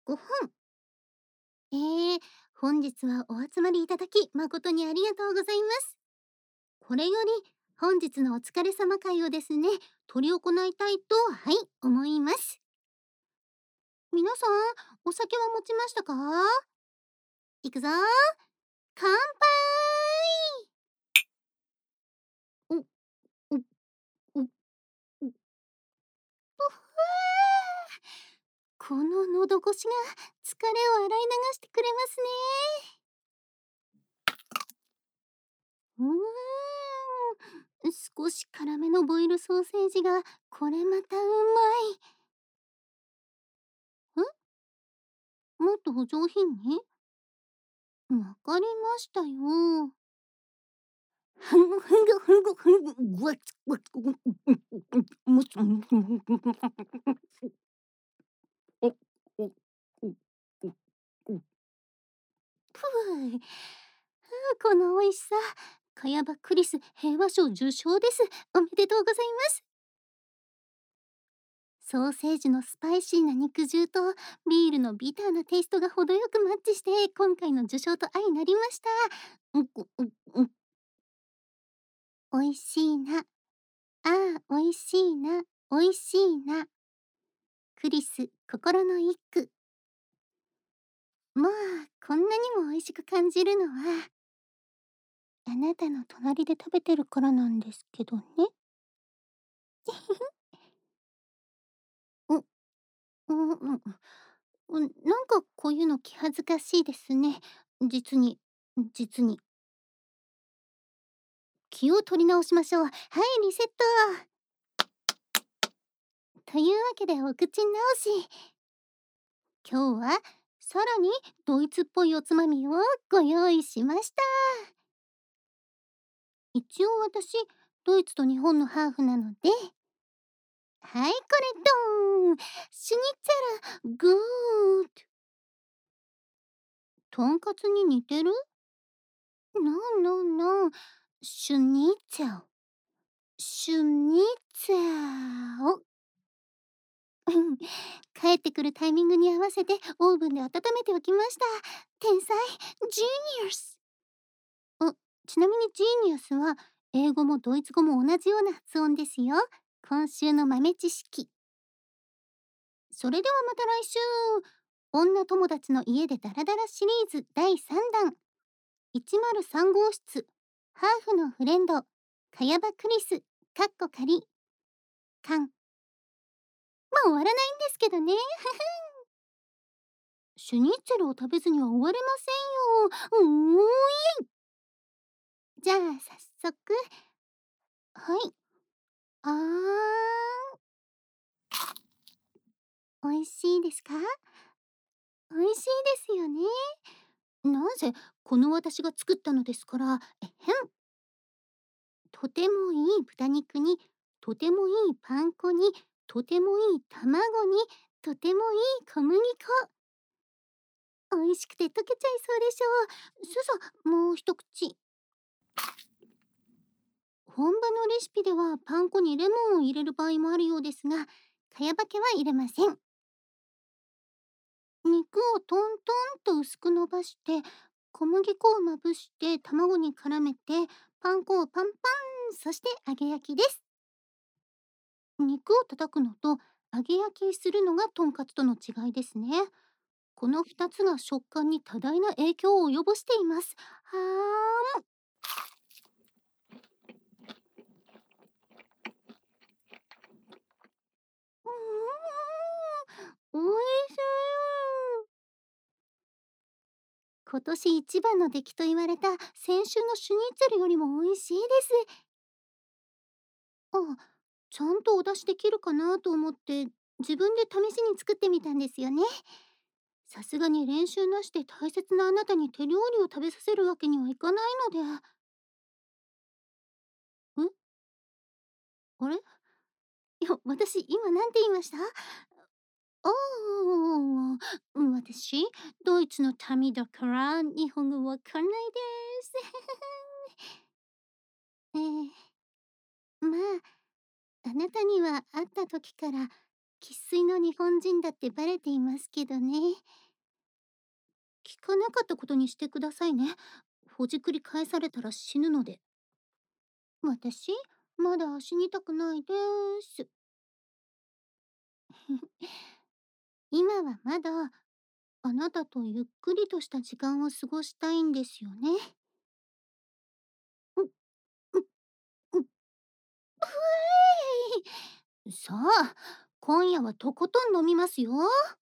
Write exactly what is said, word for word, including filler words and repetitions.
ごふん。えー、本日はお集まりいただき誠にありがとうございます。これより本日のお疲れ様会をですね、執り行いたいと、はい、思います。皆さん、お酒は持ちましたか？いくぞー。乾杯。お、お、お、お、うふこの喉越しが疲れを洗い流してくれますね。うーん、少し辛めのボイルソーセージがこれまたうまい。ん？もっとお上品に？わかりましたよ。ふんふぐふぐふぐ、ぐわつぐわつぐむすむすむおおおおおふう。ふう、この美味しさ。茅場クリス平和賞受賞です。おめでとうございます。ソーセージのスパイシーな肉汁とビールのビターなテイストが程よくマッチして今回の受賞と相なりました。うんこ、うんうん。美味しいな。ああ、美味しいな。美味しいな。クリス、心の一句。まあ、こんなにも美味しく感じるのは、あなたの隣で食べてるからなんですけどね。う、うん、うん、うん、なんかこういうの気恥ずかしいですね。実に、実に。気を取り直しましょう。はい、リセット。というわけでお口直し。今日はさらにドイツっぽいおつまみをご用意しました。一応私、ドイツと日本のハーフなので、はい、これドーン。シュニッツェル、グーッ。とんかつに似てる？ノーノーノー。シュニッツェル。シュニッツェル。帰ってくるタイミングに合わせてオーブンで温めておきました。天才、ジーニアス。あ、ちなみにジーニアスは英語もドイツ語も同じような発音ですよ。今週の豆知識。それではまた来週。女友達の家でダラダラシリーズだいさんだん。いちまるさん号室。ハーフのフレンド。茅場クリス。かっこ仮。かん。もう終わらないんですけどね。シュニッツェルを食べずには終われませんよ。うーい。じゃあ早速。はい。あー。美味しいですか？美味しいですよね。なぜこの私が作ったのですから、えへん。とてもいい豚肉に、とてもいいパン粉に、とてもいい卵に、とてもいい小麦粉。美味しくて溶けちゃいそうでしょう。ささ、もう一口。本場のレシピではパン粉にレモンを入れる場合もあるようですが、茅場家は入れません。肉をトントンと薄く伸ばして、小麦粉をまぶして卵に絡めて、パン粉をパンパン、そして揚げ焼きです。肉を叩くのと揚げ焼きするのがとんかつとの違いですね。このふたつが食感に多大な影響を及ぼしています。はーん。うーん、おいしい。今年一番の出来と言われた先週のシュニッツェルよりも美味しいです。あ、ちゃんとお出しできるかなと思って自分で試しに作ってみたんですよね。さすがに練習なしで大切なあなたに手料理を食べさせるわけにはいかないので。ん？あれ？いや、私今なんて言いました？おお、私、ドイツの民だから日本語わかんないです。ええ、まあ、あなたには会った時から生粋の日本人だってバレていますけどね。聞かなかったことにしてくださいね。ほじくり返されたら死ぬので。私、まだ死にたくないです。今はまだ、あなたとゆっくりとした時間を過ごしたいんですよね。う、う、う、ふえい。さあ、今夜はとことん飲みますよ。